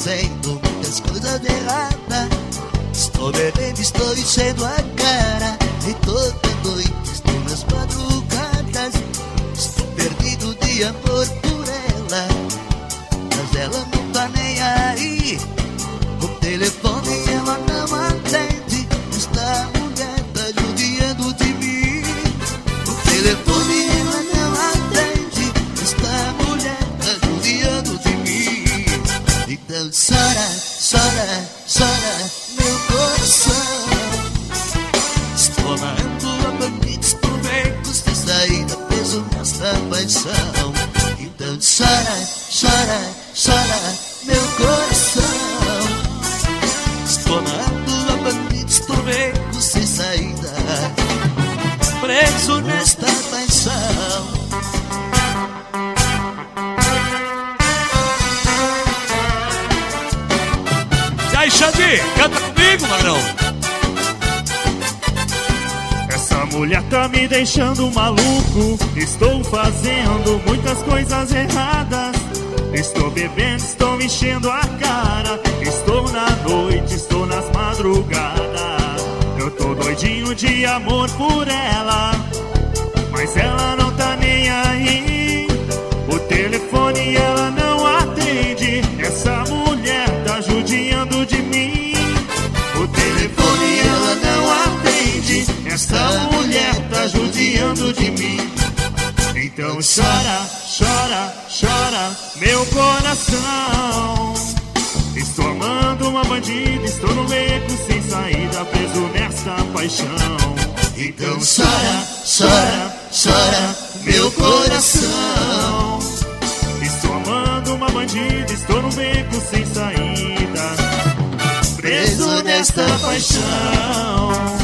fazendo muitas coisas erradas. Estou bebendo, estou enchendo a cara, e toda noite estou nas madrugadas. Estou perdido de amor por ela, mas ela não tá nem aí. O telefone ela não atende, esta mulher tá judiando de mim. O telefone ela não atende, esta mulher tá judiando de mim. Então chora, chora, chora meu coração. Estou amarrando a bandidos por becos sem saída, preso nesta paixão. Então chora, chora, chora meu coração. Estou amarrando a bandidos por becos sem saída, preso nesta paixão. E aí, Xandi, canta comigo, magrão. Essa mulher tá me deixando maluco. Estou fazendo muitas coisas erradas. Estou bebendo, estou enchendo a cara. Estou na noite, estou nas madrugadas. Eu tô doidinho de amor por ela, mas ela não tá nem aí. O telefone ela não atende, essa mulher tá judiando de mim. O telefone ela não atende, essa mulher tá judiando de mim. Então chora, chora, chora meu coração. Estou amando uma bandida, estou no beco sem saída, preso nesta paixão. Então chora, chora, chora meu coração. Estou amando uma bandida, estou no beco sem saída, preso nesta paixão.